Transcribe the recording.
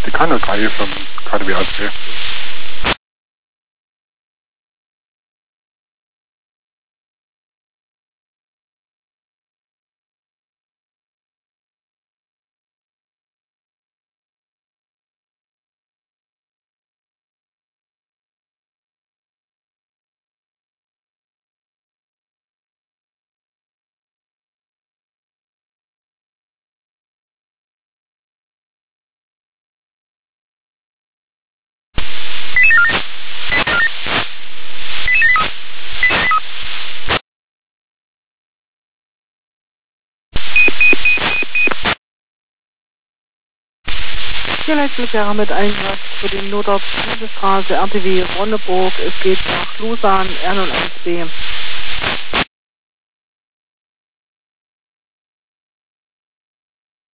Dekan 03 vom KDW ASB. Hier Leitungsfähre mit Einsatz für den Notort Straße RTW Ronneburg. Es geht nach Lusan R01B.